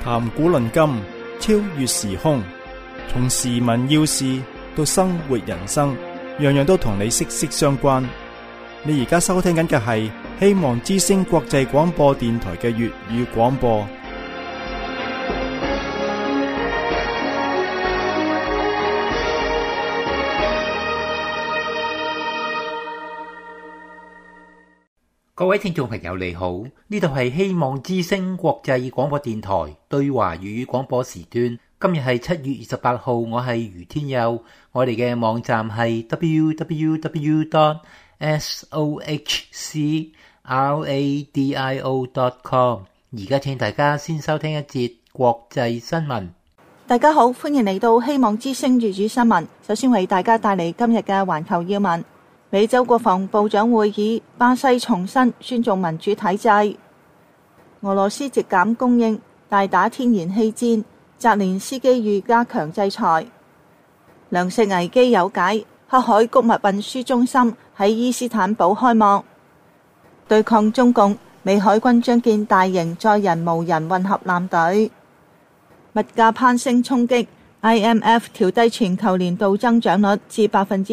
談古論今，超越時空，從時聞要事到生活人生，樣樣都同你息息相關。你而家收聽緊嘅係希望之聲國際廣播電台嘅粵語廣播。 各位聽眾朋友你好，呢度係希望之聲國際廣播電台對華粵語廣播時段。今日係7月28號，我係余天佑。我哋嘅網站係 www.sohcradio.com。而家請大家先收聽一節國際新聞。 大家好，歡迎嚟到希望之聲粵語新聞。首先為大家帶嚟今日嘅環球要聞。美洲國防部長會議，巴西重申尊重民主體制。俄羅斯直減供應，大打天然氣戰，澤連斯基欲加強制裁。糧食危機有解，黑海穀物運輸中心喺伊斯坦堡開幕。對抗中共，美海軍將建大型載人無人混合艦隊。物價攀升衝擊 IMF 調低全球年度增長率至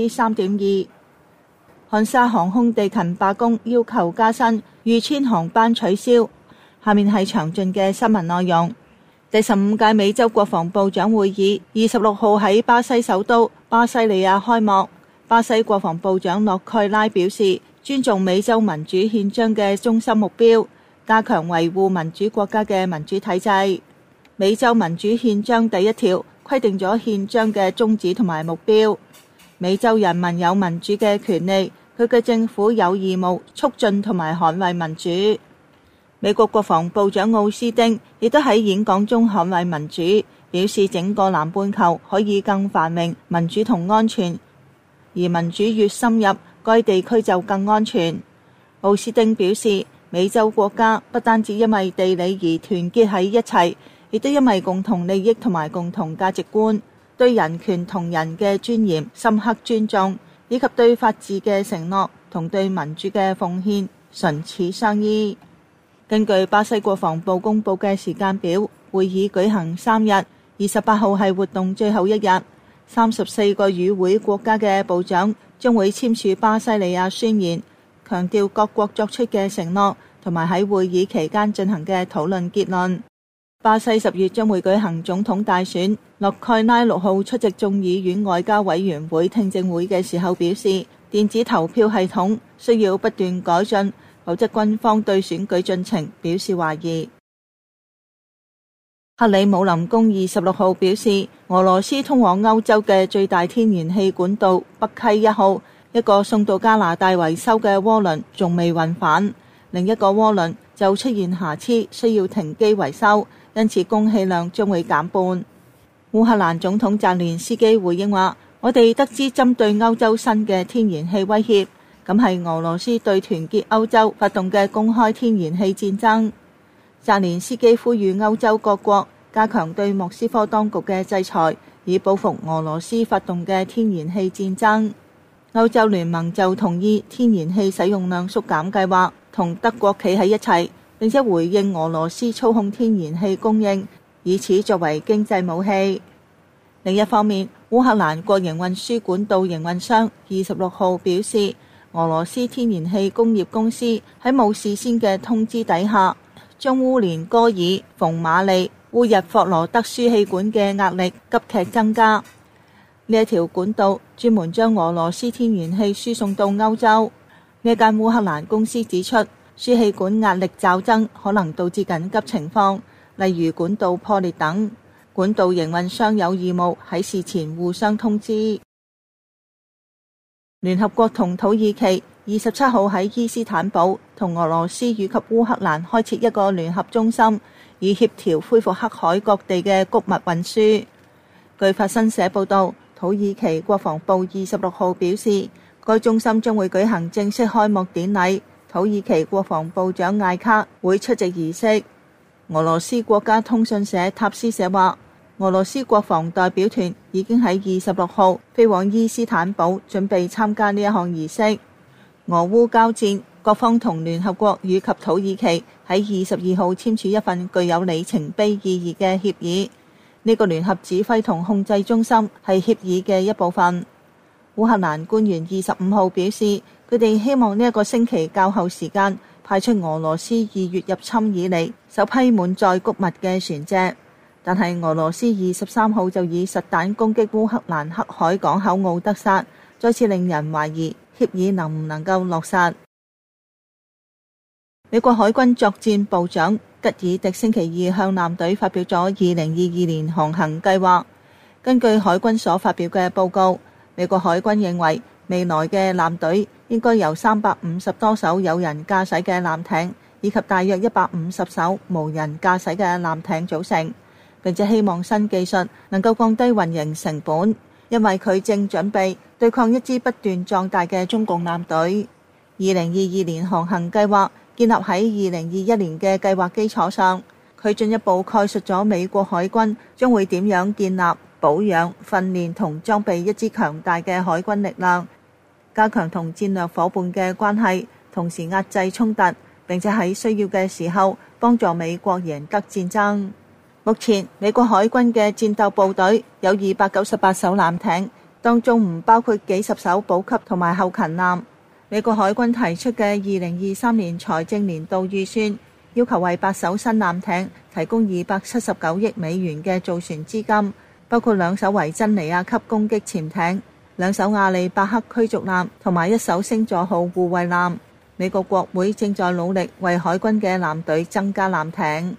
3.2%。漢莎航空地勤罷工，要求加薪，逾千航班取消。下面係詳盡嘅新聞內容。第15屆美洲國防部長會議26號喺巴西首都巴西利亞開幕。巴西國防部長洛蓋拉表示，尊重美洲民主憲章嘅中心目標，加強維護民主國家嘅民主體制。美洲民主憲章第1條規定咗憲章嘅宗旨同埋目標。美洲人民有民主嘅權利，佢嘅政府有義務促進同埋捍衛民主。美國國防部長奧斯汀亦都喺演講中捍衛民主，表示整個南半球可以更繁榮、民主同安全，而民主越深入，該地區就更安全。奧斯汀表示，美洲國家不單止因為地理而團結喺一齊，亦都因為共同利益同埋共同價值觀，對人權同人嘅尊嚴深刻尊重，以及對法治嘅承諾同對民主嘅奉獻唇齒相依。根據巴西國防部公布嘅時間表，會議舉行3日，28號係活動最後一日。34個與會國家嘅部長將會簽署巴西利亞宣言，強調各國作出嘅承諾同埋喺會議期間進行嘅討論結論。巴西10月將會舉行總統大選。洛蓋拉6號出席眾議院外交委員會聽證會嘅時候表示，電子投票系統需要不斷改進，否則軍方對選舉進程表示懷疑。克里姆林宮26號表示，俄羅斯通往歐洲嘅最大天然氣管道北溪1號，一個送到加拿大維修嘅渦輪仲未運返，另一個渦輪就出現瑕疵，需要停機維修，因此供氣量將會減半。烏克蘭總統澤連斯基回應話，我哋得知針對歐洲新嘅天然氣威脅，咁係俄羅斯對團結歐洲發動嘅公開天然氣戰爭。澤連斯基呼籲歐洲各國加強對莫斯科當局嘅制裁，以報復俄羅斯發動嘅天然氣戰爭。歐洲聯盟就同意天然氣使用量縮減計劃，同德國企喺一齊，並且回應俄羅斯操控天然氣供應，以此作為經濟武器。另一方面，烏克蘭國營運輸管道營運商26號表示，俄羅斯天然氣工業公司喺冇事先嘅通知底下，將烏連戈爾、馮馬利、烏日霍羅德輸氣管嘅壓力急劇增加。呢一條管道專門將俄羅斯天然氣輸送到歐洲。呢間烏克蘭公司指出，輸氣管壓力驟增可能導致緊急情況，例如管道破裂等。管道營運商有義務喺事前互相通知。聯合國同土耳其27號喺伊斯坦堡同俄羅斯以及烏克蘭開設一個聯合中心，以協調恢復黑海各地嘅穀物運輸。據法新社報道，土耳其國防部26號表示，該中心將會舉行正式開幕典禮，土耳其國防部長艾卡會出席儀式。俄羅斯國家通訊社塔斯社話，俄羅斯國防代表團已經喺26號飛往伊斯坦堡，準備參加呢一項儀式。俄烏交戰各方同聯合國以及土耳其喺22號簽署一份具有里程碑意義嘅協議。呢個聯合指揮同控制中心係協議嘅一部分。烏克蘭官員25號表示，佢哋希望呢一個星期較後時間派出俄羅斯2月入侵以嚟首批滿載穀物嘅船隻，但係俄羅斯23號就以實彈攻擊烏克蘭黑海港口敖德薩，再次令人懷疑協議能唔能夠落實。美國海軍作戰部長吉爾迪星期二向艦隊發表咗2022年航行計劃。根據海軍所發表嘅報告，美國海軍認為未來嘅艦隊應該由350多艘有人駕駛嘅艦艇以及大約150艘無人駕駛嘅艦艇組成，並且希望新技術能夠降低運營成本，因為佢正準備對抗一支不斷壯大嘅中共艦隊。2022年航行計劃建立喺2021年嘅計劃基礎上，佢進一步概述咗美國海軍將會點樣建立、保養、訓練同裝備一支強大嘅海軍力量，加強同戰略夥伴嘅關係，同時壓制衝突，並且喺需要嘅時候幫助美國贏得戰爭。目前美國海軍嘅戰鬥部隊有298艘艦艇，當中唔包括幾十艘補給同埋後勤艦。美國海軍提出嘅2023年財政年度預算，要求為8艘新艦艇提供279億美元嘅造船資金，包括2艘維珍尼亞級攻擊潛艇、2艘亞利伯克驅逐艦同埋1艘星座號護衛艦。美國國會正在努力為海軍嘅艦隊增加艦艇。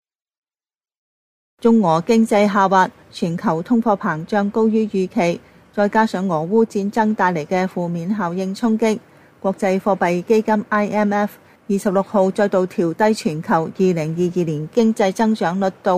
中俄經濟下滑，全球通貨膨脹高於預期，再加上俄烏戰爭帶嚟嘅負面效應衝擊，國際貨幣基金 IMF 26號再度調低全球2022年經濟增長率到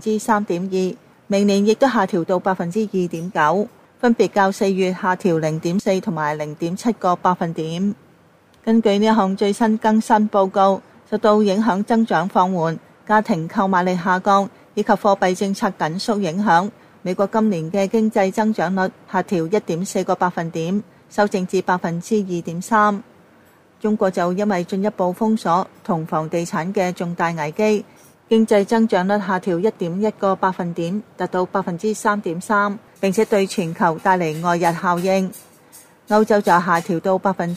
3.2%， 明年亦都下調到 2.9%， 分別較4月下調 0.4 同埋 0.7 個百分點。根據呢一項最新更新報告，受到影響增長放緩、家庭購買力下降以及貨幣政策緊縮影響，美國今年嘅經濟增長率下調 1.4 個百分點，修正至 2.3%。中國就因為進一步封鎖同房地產嘅重大危機，經濟增長率下調 1.1 個百分點，達到 3.3%， 並且對全球帶嚟外溢效應。歐洲就下調到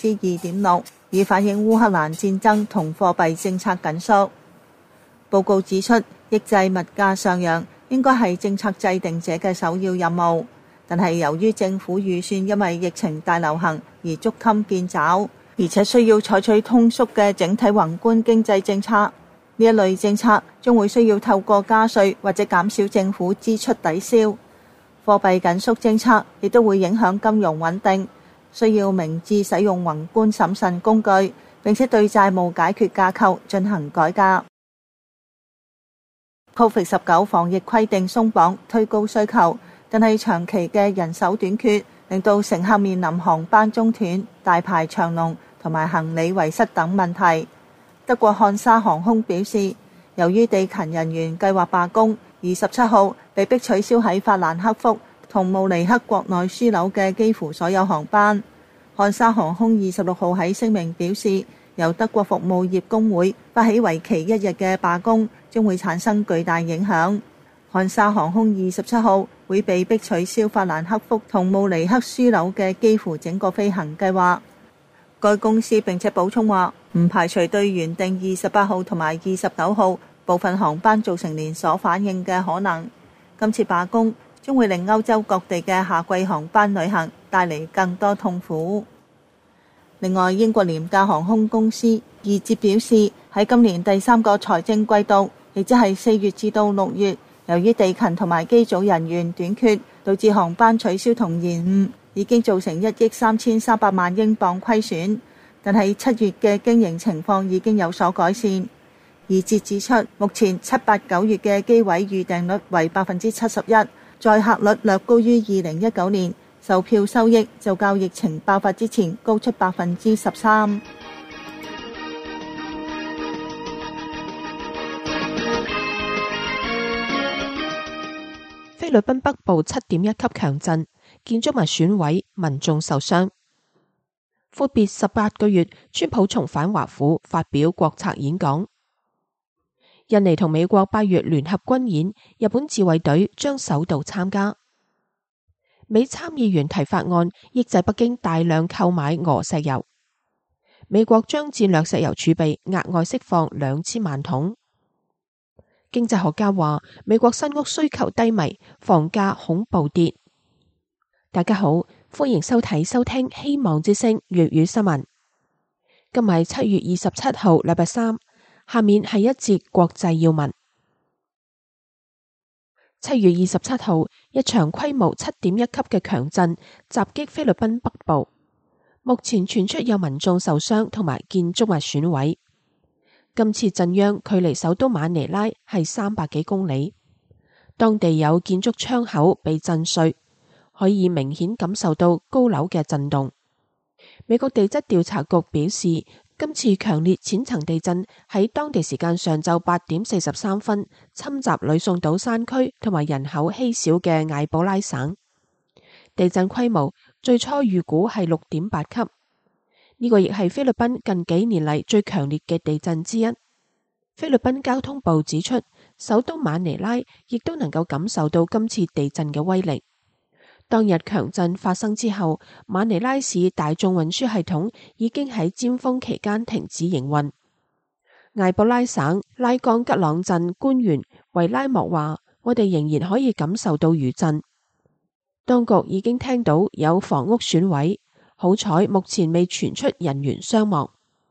2.6%， 以反映烏克蘭戰爭同貨幣政策緊縮。報告指出，抑制物價上揚應該係政策制定者嘅首要任務，但係由於政府預算因為疫情大流行而捉襟見肘，而且需要採取通縮嘅整體宏觀經濟政策，呢一類政策將會需要透過加稅或者減少政府支出抵消。貨幣緊縮政策亦都會影響金融穩定，需要明智使用宏觀審慎工具，並且對債務解決架構進行改革。COVID-19 防疫規定鬆綁，推高需求，但係長期嘅人手短缺令到乘客面臨航班中斷、大排長龍同埋行李遺失等問題。德國漢莎航空表示，由於地勤人員計劃罷工，27號被迫取消喺法蘭克福同慕尼黑國內樞紐嘅幾乎所有航班。漢莎航空26號喺聲明表示，由德國服務業工會發起為期1日嘅罷工，將會產生巨大影響。漢莎航空27號會被迫取消法蘭克福同慕尼黑樞紐嘅幾乎整個飛行計劃。該公司並且補充話，唔排除對原定28號同埋29號部分航班造成連鎖反應嘅可能。今次罷工將會令歐洲各地嘅夏季航班旅行帶嚟更多痛苦。另外，英國廉價航空公司易捷表示，喺今年第3個財政季度，亦即係4月至到6月，由於地勤同埋機組人員短缺，導致航班取消同延誤，已經造成1億3300萬英鎊虧損。但係7月嘅經營情況已經有所改善。易捷指出，目前7、8、9月嘅機位預訂率為 71%， 載客率略高於2019年。售票收益就較疫情爆發之前高出 13%。 菲律賓北部7.1級強震，建築物損毀，民眾受傷。 闊別18個月，川普重返華府發表國策演講。印尼同美國8月聯合軍演，日本自衛隊將首度參加。美參議員提法案，抑制北京大量購買俄石油。美國將戰略石油儲備額外釋放2000萬桶。經濟學家話，美國新屋需求低迷，房價恐暴跌。大家好，歡迎收聽希望之聲粵語新聞。今日係7月27號，禮拜三。下面係一節國際要聞。7月27號，一場規模7.1級嘅強震襲擊菲律賓北部，目前傳出有民眾受傷同埋建築物損毀。今次震央距離首都馬尼拉係300幾公里，當地有建築窗口被震碎，可以明顯感受到高樓嘅震動。美國地質調查局表示，今次強烈淺層地震喺當地時間上晝8點43分侵襲呂宋島山區同埋人口稀少嘅艾保拉省。地震規模最初預估係6.8級，呢個亦係菲律賓近幾年嚟最強烈嘅地震之一。菲律賓交通部指出，首都馬尼拉亦都能夠感受到今次地震嘅威力。當日強震發生之後，馬尼拉市大眾運輸系統已經喺尖峰期間停止營運。艾布拉省拉岡吉朗鎮官員維拉莫話，我哋仍然可以感受到餘震。當局已經聽到有房屋損毀，好彩目前未傳出人員傷亡。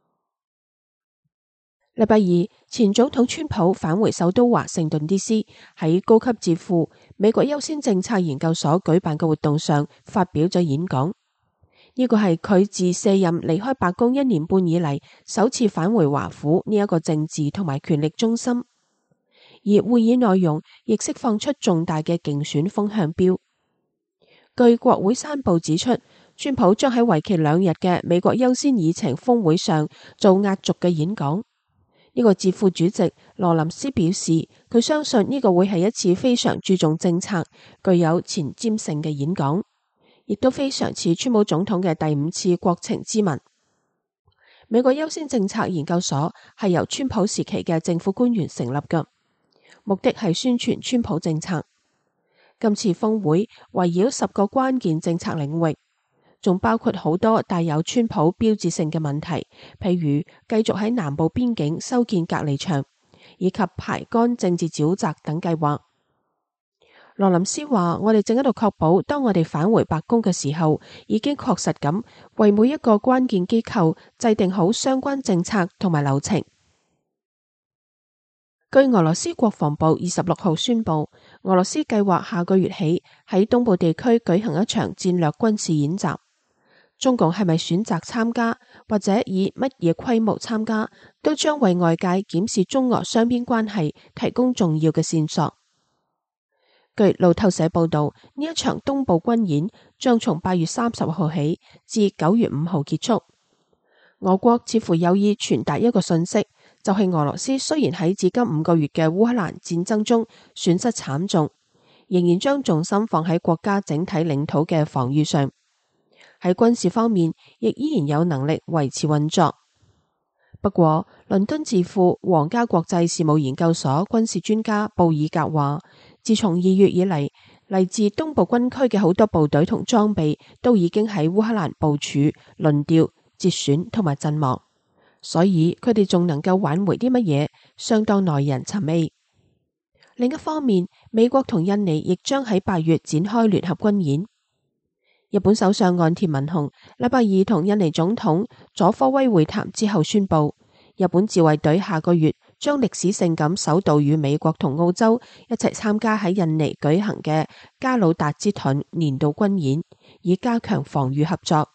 禮拜二，前總統川普返回首都華盛頓 DC， 喺高級智庫美國優先政策研究所舉辦嘅活動上發表咗演講。呢個係佢自卸任離開白宮1年半以嚟首次返回華府呢一個政治同埋權力中心，而會議內容亦釋放出重大嘅競選風向標。據國會山報指出，川普將喺為期2日嘅美國優先議程峰會上做壓軸嘅演講。呢個智庫主席羅林斯表示，佢相信呢個會係一次非常注重政策、具有前瞻性嘅演講，亦都非常似川普總統嘅第5次國情咨文。美國優先政策研究所係由川普時期嘅政府官員成立嘅，目的係宣傳川普政策。今次峰會圍繞10個關鍵政策領域，仲包括好多帶有川普標誌性嘅問題，譬如繼續喺南部邊境修建隔離牆，以及排乾政治沼澤等計劃。羅林斯話，我哋正喺度確保，當我哋返回白宮嘅時候，已經確實咁為每一個關鍵機構制定好相關政策同埋流程。據俄羅斯國防部26號宣布，俄羅斯計劃下個月起喺東部地區舉行一場戰略軍事演習。中共係咪選擇參加，或者以乜嘢規模參加，都將為外界檢視中俄雙邊關係提供重要嘅線索。據路透社報道，呢一場東部軍演將從8月30號起至9月5號結束。俄國似乎有意傳達一個信息，就係俄羅斯雖然喺至今5個月嘅烏克蘭戰爭中損失慘重，仍然將重心放喺國家整體領土嘅防禦上。喺軍事方面，亦依然有能力維持運作。不過，倫敦智庫皇家國際事務研究所軍事專家布爾格話，自從2月以嚟，嚟自東部軍區嘅好多部隊同裝備都已經喺烏克蘭部署、輪調、折損同埋陣亡，所以佢哋仲能夠挽回啲乜嘢，相當耐人尋味。另一方面，美國同印尼亦將喺8月展開聯合軍演。日本首相岸田文雄禮拜二同印尼總統佐科威會談之後宣布，日本自衛隊下個月將歷史性咁首度與美國同澳洲一齊參加喺印尼舉行嘅加魯達之盾年度軍演，以加強防禦合作。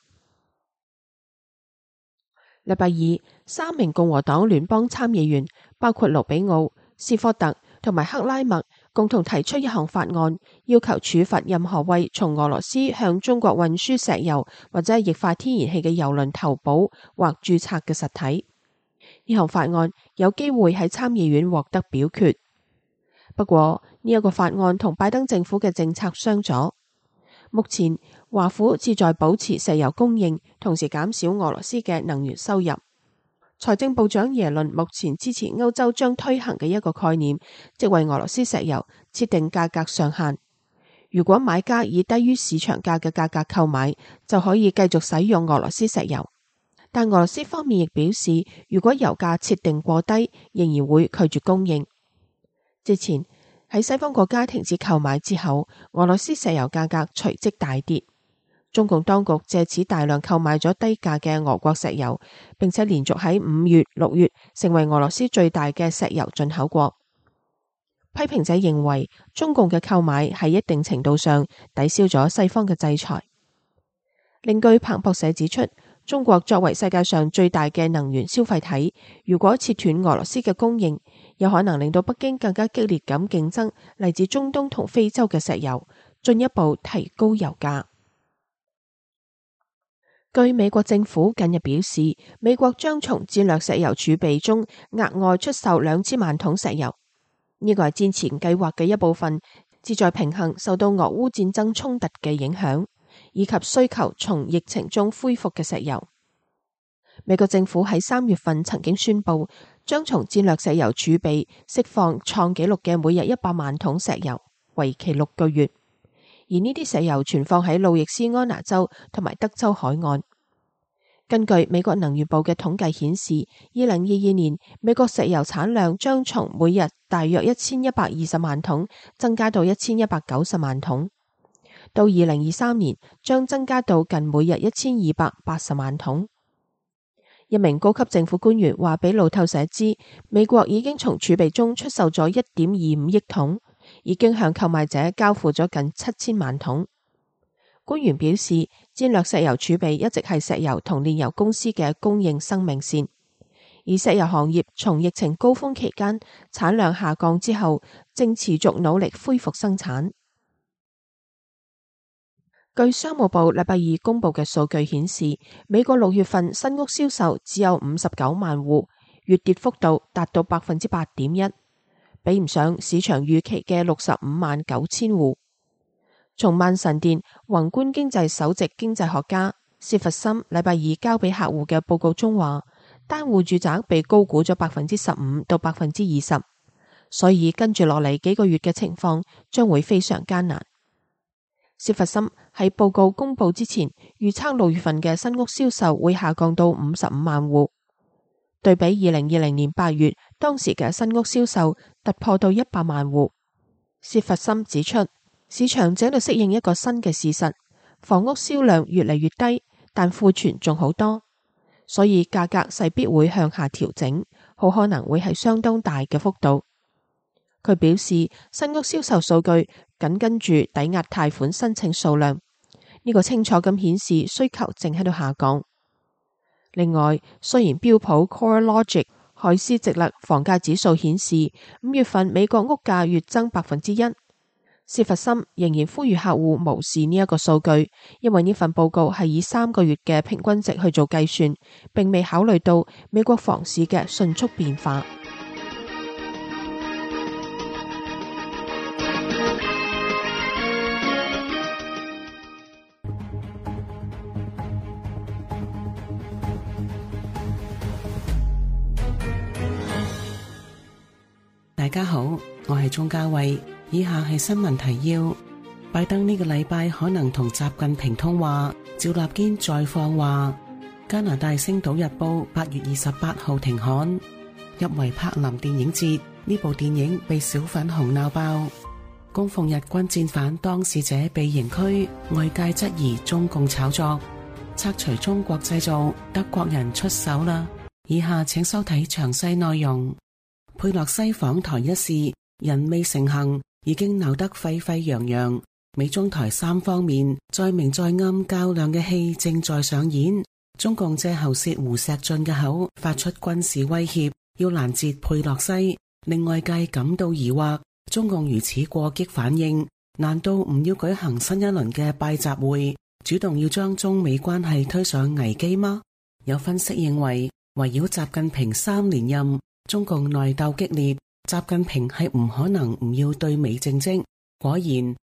禮拜二，3名共和黨聯邦參議員，包括盧比奧、斯科特同埋克拉默，共同提出一項法案，要求處罰任何為從俄羅斯向中國運輸石油或者液化天然氣嘅郵輪投保或註冊嘅實體。呢項法案有機會喺參議院獲得表決。不過呢一個法案同拜登政府嘅政策相左。 目前華府旨在保持石油供應，同時減少俄羅斯嘅能源收入。財政部長耶倫目前支持歐洲將推行嘅一個概念，即為俄羅斯石油設定價格上限。如果買家以低於市場價嘅價格購買，就可以繼續使用俄羅斯石油。但俄羅斯方面亦表示，如果油價設定過低，仍然會拒絕供應。之前喺西方國家停止購買之後，俄羅斯石油價格隨即大跌。中共當局借此大量購買咗低價嘅俄國石油，並且連續喺5月、6月成為俄羅斯最大嘅石油進口國。批評者認為，中共嘅購買喺一定程度上抵消咗西方嘅制裁。另據彭博社指出，中國作為世界上最大嘅能源消費體，如果切斷俄羅斯嘅供應，有可能令到北京更加激烈咁競爭嚟自中東同非洲嘅石油，進一步提高油價。據美國政府近日表示，美國將從戰略石油儲備中額外出售2000萬桶石油，呢個係戰前計劃嘅一部分，旨在平衡受到俄烏戰爭衝突嘅影響，以及需求從疫情中恢復嘅石油。美國政府喺3月份曾經宣布，將從戰略石油儲備釋放創紀錄嘅每日100萬桶石油，為期6個月。而呢啲石油存放喺路易斯安那州同埋德州海岸。根據美國能源部嘅統計顯示，2022年美國石油產量將從每日大約1120萬桶增加到1190萬桶，到2023年將增加到近每日1280萬桶。一名高級政府官員話俾路透社知，美國已經從儲備中出售咗1.25億桶，已經向購買者交付咗近7000萬桶。官員表示，戰略石油儲備一直係石油同煉油公司嘅供應生命線，而石油行業從疫情高峰期間產量下降之後，正持續努力恢復生產。據商務部禮拜二公布嘅數據顯示，美國6月份新屋銷售只有59萬戶，月跌幅度達到 8.1%， 比唔上市場預期嘅65萬9千戶。從萬神殿宏觀經濟首席經濟學家薛弗森禮拜二交俾客戶嘅報告中話，單戶住宅被高估咗 15% 到 20%， 所以跟住落嚟幾個月嘅情況將會非常艱難。薛弗森喺報告公布之前預測6月份嘅新屋銷售會下降到55萬戶，對比2020年8月當時嘅新屋銷售突破到100萬戶。薛弗森指出，市場正喺度適應一個新嘅事實，房屋銷量越嚟越低，但庫存仲好多，所以價格勢必會向下調整，好可能會係相當大嘅幅度。佢表示，新屋銷售數據緊跟住抵押貸款申請數量，呢個清楚咁顯示需求正喺度下降。另外，雖然標普 CoreLogic 海思直勒房價指數顯示5月份美國屋價月增 1%，薛弗森仍然呼籲客戶無視呢一個數據，因為呢份報告係以3個月嘅平均值去做計算，並未考慮到美國房市嘅迅速變化。 大家好，我係鍾嘉慧，以下係新聞提要。拜登呢個禮拜可能同習近平通話，趙立堅再放話。加拿大星島日報8月28號停刊。入圍柏林電影節，呢部電影被小粉紅鬧爆。供奉日軍戰犯當事者被刑拘，外界質疑中共炒作。拆除中國製造，德國人出手啦。以下請收睇詳細內容。佩洛西訪台一事，人未成行，已經鬧得沸沸揚揚。美中台3方面在明在暗較量嘅戲正在上演。中共借喉舌胡錫進嘅口，發出軍事威脅，要攔截佩洛西，令外界感到疑惑。中共如此過激反應，難道唔要舉行新一輪嘅拜習會，主動要將中美關係推上危機嗎？有分析認為，圍繞習近平3連任，中共內鬥激烈，習近平係唔可能唔要對美政績。果然，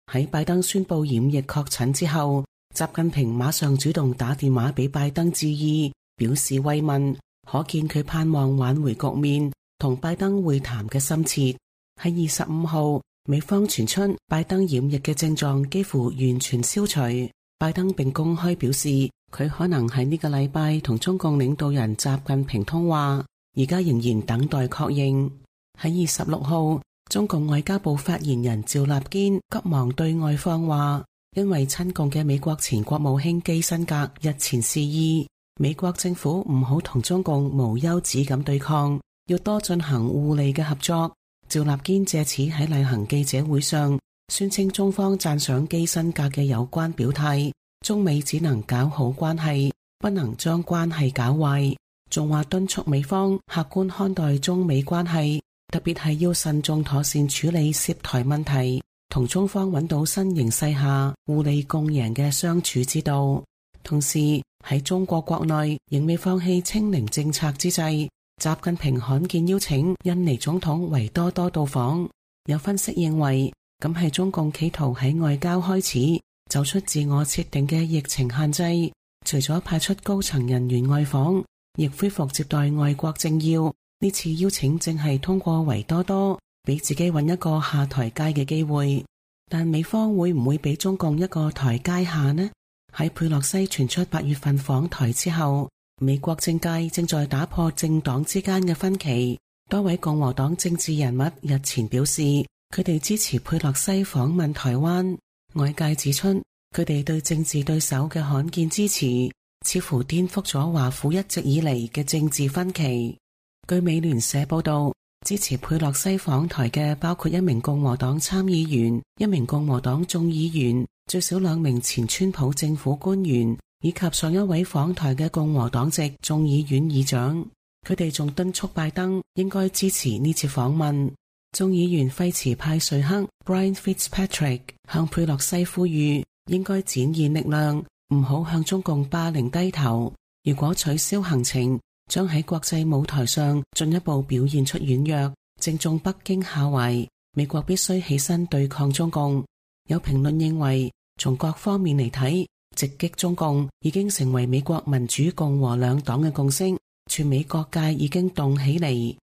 喺拜登宣布染疫確診之後，習近平馬上主動打電話俾拜登致意，表示慰問，可見佢盼望挽回局面，同拜登會談嘅深切。喺25號，美方傳出拜登染疫嘅症狀幾乎完全消除，拜登並公開表示佢可能喺呢個禮拜同中共領導人習近平通話，而家仍然等待確認。喺26號，中共外交部發言人趙立堅急忙對外放話，因為親共嘅美國前國務卿基辛格日前示意，美國政府唔好同中共無休止咁對抗，要多進行互利嘅合作。趙立堅借此喺例行記者會上宣稱，中方讚賞基辛格嘅有關表態，中美只能搞好關係，不能將關係搞壞，仲話敦促美方客觀看待中美關係，特別係要慎重妥善處理涉台問題，同中方揾到新形勢下互利共贏嘅相處之道。同時喺中國國內仍未放棄清零政策之際，習近平罕見邀請印尼總統維多多到訪。有分析認為，咁係中共企圖喺外交開始走出自我設定嘅疫情限制，除咗派出高層人員外訪，亦恢復接待外國政要。呢次邀請正係通過維多多俾自己揾一個下台階嘅機會，但美方會唔會俾中共一個台階下呢？喺佩洛西傳出8月份訪台之後，美國政界正在打破政黨之間嘅分歧。多位共和黨政治人物日前表示，佢哋支持佩洛西訪問台灣。外界指出，佢哋對政治對手嘅罕見支持，似乎顛覆咗華府一直以嚟嘅政治分歧。據美聯社報道，支持佩洛西訪台嘅包括1名共和黨參議員、1名共和黨眾議員、最少2名前川普政府官員，以及上一位訪台嘅共和黨籍眾議院議長。佢哋仲敦促拜登應該支持呢次訪問。眾議員廢茨派瑞克 Brian Fitzpatrick 向佩洛西呼籲，應該展現力量，唔好向中共霸凌低頭。如果取消行程，將喺國際舞台上進一步表現出軟弱，正中北京下懷。美國必須起身對抗中共。有評論認為，從各方面嚟睇，直擊中共已經成為美國民主共和兩黨嘅共識，全美各界已經動起嚟。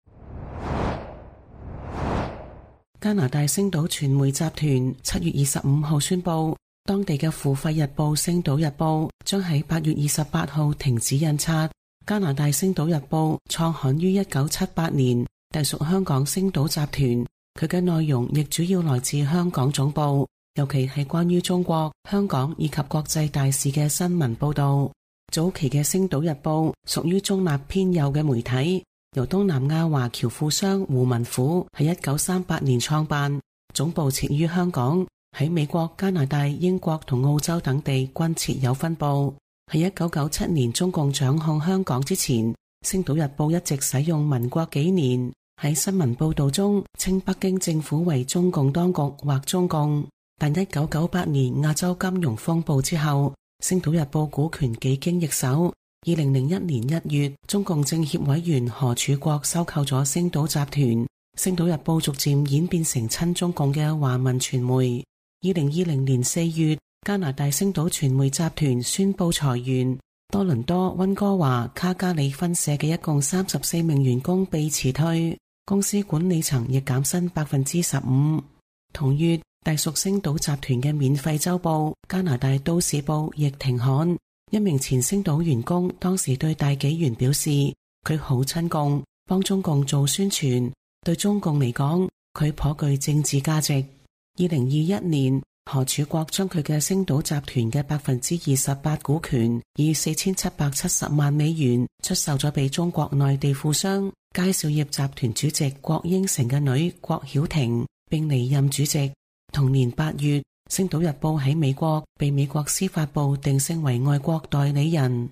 加拿大星島傳媒集團7月25號宣布，當地嘅付費日報《星島日報》將喺8月28號停止印刷。加拿大星島日報創刊於1978年，隸屬香港星島集團。佢嘅內容亦主要來自香港總部，尤其係關於中國、香港以及國際大事嘅新聞報道。早期嘅星島日報屬於中立偏右嘅媒體，由東南亞華僑富商胡文虎喺1938年創辦，總部設於香港，喺美國、加拿大、英國同澳洲等地均設有分部。喺1997年中共掌控香港之前，星島日報一直使用民國幾年，喺新聞報道中稱北京政府為中共當局或中共。但1998年亞洲金融風暴之後，星島日報股權幾經易手。2001年1月，中共政協委員何柱國收購咗星島集團，星島日報逐漸演變成親中共嘅華文傳媒。2020年4月，加拿大星島傳媒集團宣布裁員，多倫多、溫哥華、卡加里分社嘅一共34名員工被辭退，公司管理層亦減薪15%。同月，隸屬星島集團嘅免費週報《加拿大都市報》亦停刊。一名前星島員工當時對大紀元表示，佢好親共，幫中共做宣傳，對中共嚟講，佢頗具政治價值。2021年，何柱國將佢嘅星島集團嘅28%股權以4770萬美元出售咗俾中國內地富商佳兆業集團主席郭英成嘅女郭曉婷，並離任主席。同年8月，星島日報喺美國被美國司法部定性為外國代理人。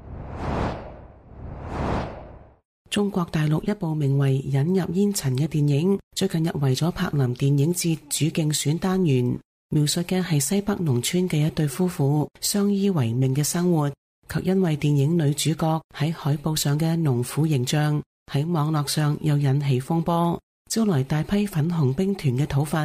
中國大陸一部名為《引入煙塵》嘅電影，最近入圍咗柏林電影節主競選單元。描述嘅係西北農村嘅一對夫婦相依為命嘅生活，卻因為電影女主角喺海報上嘅農婦形象喺網絡上又引起風波，招來大批粉紅兵團嘅討伐，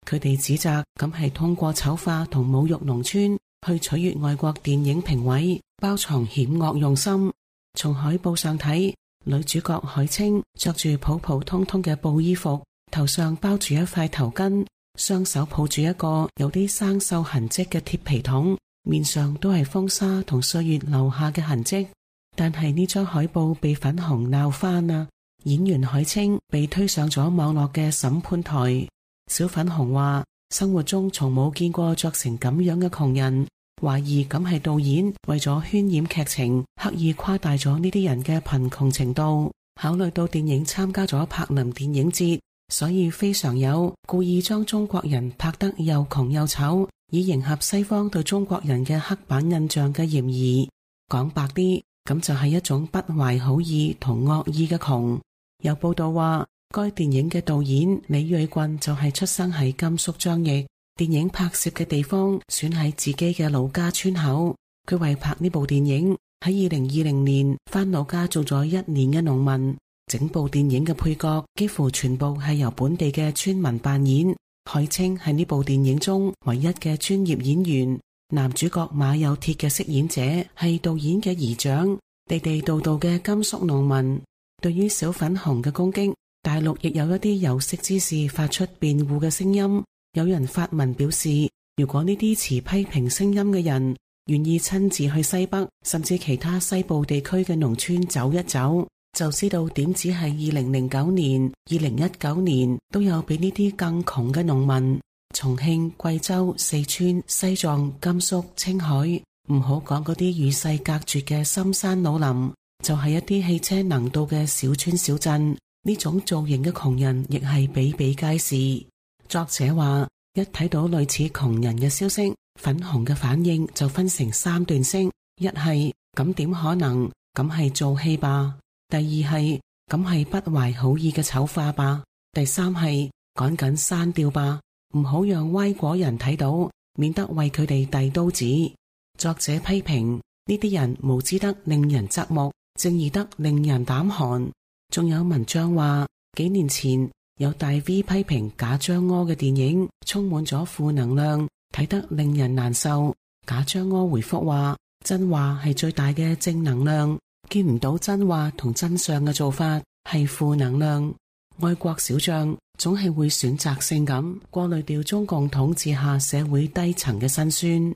佢哋指責咁係通過醜化同侮辱農村去取悅外國電影評委，包藏險惡用心。從海報上睇，女主角海清着住普普通通嘅布衣服，頭上包住一塊頭巾，雙手抱住一個有啲生鏽痕跡嘅鐵皮桶，面上都係風沙同歲月留下嘅痕跡。但係呢張海報被粉紅鬧翻啦，演員海清被推上咗網絡嘅審判台。小粉紅話生活中從冇見過作成咁樣嘅窮人，懷疑咁係導演為咗渲染劇情，刻意誇大咗呢啲人嘅貧窮程度。考慮到電影參加咗柏林電影節，所以非常有故意將中國人拍得又窮又醜，以迎合西方對中國人嘅刻板印象嘅嫌疑。講白啲，咁就係一種不懷好意同惡意嘅窮。有報道話，該電影嘅導演李瑞俊就係出生喺甘肅張掖，電影拍攝嘅地方選喺自己嘅老家村口。佢為拍呢部電影，喺2020年返老家做咗1年嘅農民。整部電影嘅配角幾乎全部係由本地嘅村民扮演。海清係呢部電影中唯一嘅專業演員。男主角馬有鐵嘅飾演者係導演嘅姨丈，地地道道嘅甘肅農民。對於小粉紅嘅攻擊，大陸亦有一啲有識之士發出辯護嘅聲音。有人發文表示，如果呢啲持批評聲音嘅人願意親自去西北甚至其他西部地區嘅農村走一走，就知道點止係2009年、2019年都有比呢啲更窮嘅農民。重慶、貴州、四川、西藏、甘肅、青海，唔好講嗰啲與世隔絕嘅深山老林，就係一啲汽車能到嘅小村小鎮，呢種造型嘅窮人亦係比比皆是。作者話，一睇到類似窮人嘅消息，粉紅嘅反應就分成3段式：一係咁點可能，咁係做戲吧；第二係咁係不懷好意嘅醜化吧；第三係趕緊刪掉吧，唔好讓歪果人睇到，免得為佢哋遞刀子。作者批評呢啲人無知得令人側目，正義得令人膽寒。仲有文章話，幾年前有大 V 批評賈樟柯嘅電影充滿咗負能量，睇得令人難受。賈樟柯回覆話，真話係最大嘅正能量，見唔到真話同真相嘅做法係負能量。愛國小將總係會選擇性咁過濾掉中共統治下社會低層嘅辛酸。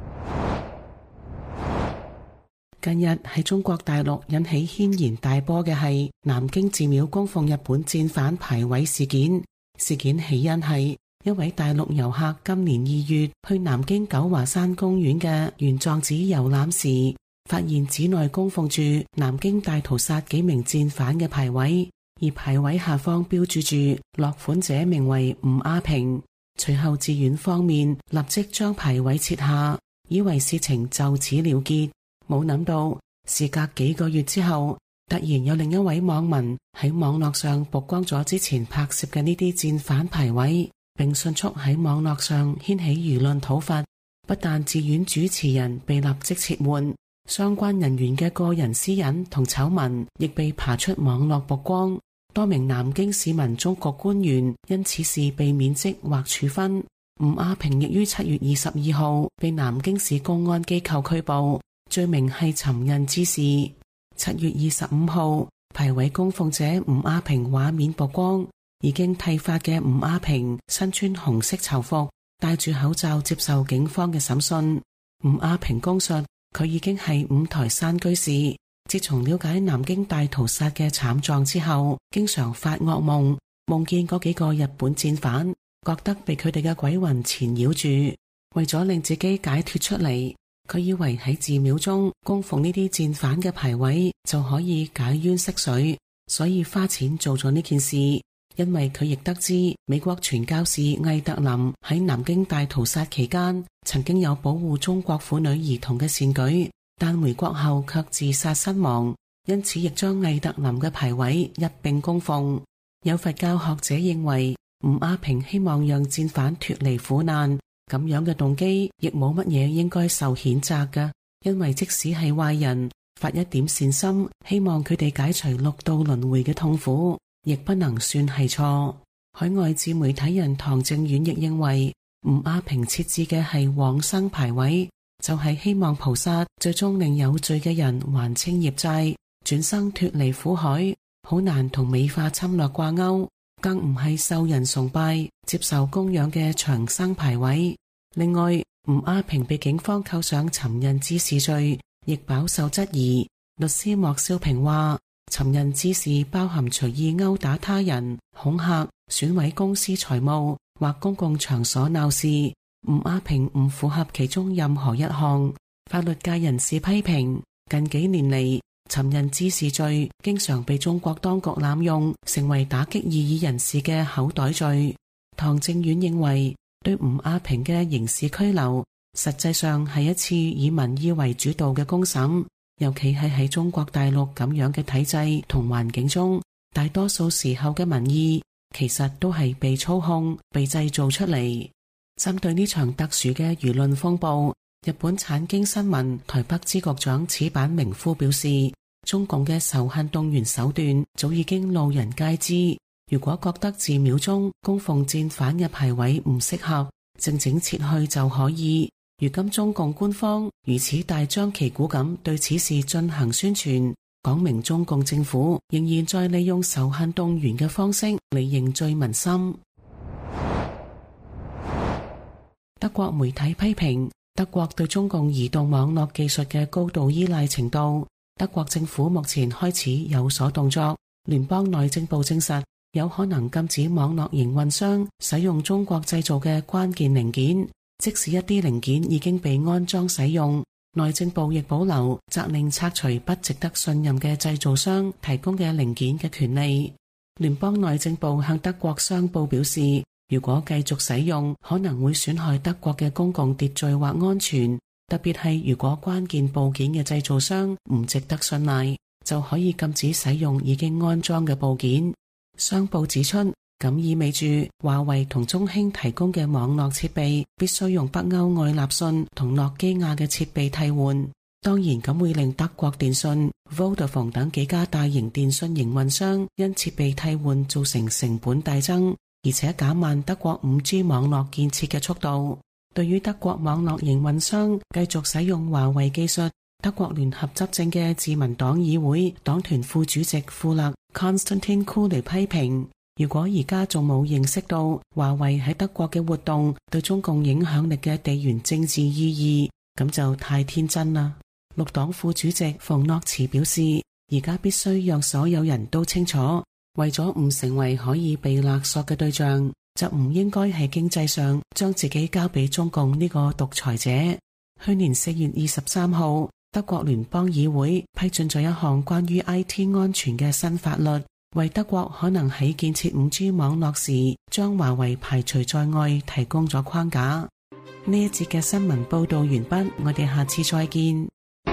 近日喺中國大陸引起軒然大波嘅係南京寺廟供奉日本戰犯牌位事件。事件起因係一位大陸遊客今年2月去南京九華山公園嘅玄奘寺遊覽時，發現寺內供奉住南京大屠殺幾名戰犯嘅牌位，而牌位下方標注住落款者名為吳阿平。隨後寺院方面立即將牌位撤下，以為事情就此了結。冇諗到，事隔幾個月之後，突然有另一位網民喺網絡上曝光咗之前拍攝嘅呢啲戰犯牌位，並迅速喺網絡上掀起輿論討伐。不但寺院主持人被立即撤換，相關人員嘅個人私隱同醜聞亦被爬出網絡曝光。多名南京市民中局官員因此事被免職或處分。吳阿平亦於7月22號被南京市公安機構拘捕，罪名係尋釁滋事。7月25號，牌位供奉者吳阿平畫面曝光，已經剃髮嘅吳阿平身穿紅色囚服，戴住口罩接受警方嘅審訊。吳阿平供述，佢已經係五台山居士，自從了解南京大屠殺嘅慘狀之後，經常發噩夢，夢見嗰幾個日本戰犯，覺得被佢哋嘅鬼魂纏繞住。為咗令自己解脫出嚟，佢以為喺寺廟中供奉呢啲戰犯嘅牌位就可以解冤釋水，所以花錢做咗呢件事。因為佢亦得知美國傳教士魏特林喺南京大屠殺期間曾經有保護中國婦女兒童嘅善舉，但回國後卻自殺身亡，因此亦將魏特林嘅牌位一併供奉。有佛教學者認為，吳阿平希望讓戰犯脫離苦難，咁樣嘅動機亦冇乜嘢應該受譴責嘅，因為即使係壞人，發一點善心，希望佢哋解除六道輪迴嘅痛苦，亦不能算係錯。 海外自媒體人唐正遠亦認為，吳亞平設置嘅係往生牌位，就係希望菩薩最終令有罪嘅人還清業債，轉生脫離苦海，好難同美化侵略掛鈎，更唔係受人崇拜、接受供養嘅長生牌位。另外，吳亞平被警方扣上尋釁滋事罪，亦飽受質疑。律師莫少平話，尋釁滋事包含隨意毆打他人、恐嚇、損毀公司財務或公共場所鬧事。吳亞平唔符合其中任何一項。法律界人士批評，近幾年嚟，尋釁滋事罪經常被中國當局濫用，成為打擊異議人士嘅口袋罪。唐正遠認為，對吳亞平嘅刑事拘留，實際上係一次以民意為主導嘅公審，尤其係喺中國大陸咁樣嘅體制同環境中，大多數時候嘅民意其實都係被操控、被製造出嚟。針對呢場特殊嘅輿論風暴，日本產經新聞台北支局長矢板明夫表示，中共嘅仇恨動員手段早已經路人皆知。如果覺得寺廟中供奉戰犯嘅牌位唔適合，靜靜撤去就可以。如今中共官方如此大張旗鼓咁對此事進行宣傳，講明中共政府仍然在利用仇恨動員嘅方式嚟凝聚民心。德國媒體批評德國對中共移動網絡技術嘅高度依賴程度，德國政府目前開始有所動作。聯邦內政部證實，有可能禁止網絡營運商使用中國製造嘅關鍵零件，即使一啲零件已經被安裝使用。內政部亦保留責令拆除不值得信任嘅製造商提供嘅零件嘅權利。聯邦內政部向德國商報表示，如果繼續使用，可能會損害德國嘅公共秩序或安全，特別係如果關鍵部件嘅製造商唔值得信賴，就可以禁止使用已經安裝嘅部件。商報指出，咁意味住華為同中興提供嘅網絡設備必須用北歐愛立信同諾基亞嘅設備替換。當然，咁會令德國電信、Vodafone 等幾家大型電信營運商因設備替換造成成本大增，而且減慢德國 5G 網絡建設嘅速度。對於德國網絡營運商繼續使用華為技術，德國聯合執政嘅自民黨議會黨團副主席庫勒 Konstantin Kuhle 批評，如果而家仲冇認識到華為喺德國嘅活動對中共影響力嘅地緣政治意義，咁就太天真啦。綠黨副主席馮諾茨表示，而家必須讓所有人都清楚，為咗唔成為可以被勒索嘅對象，就唔應該喺經濟上將自己交俾中共呢個獨裁者。去年4月23號，德國聯邦議會批准咗一項關於 IT 安全嘅新法律，為德國可能喺建設 5G 網絡時將華為排除在外提供咗框架。呢一節嘅新聞報道完畢，我哋下次再見。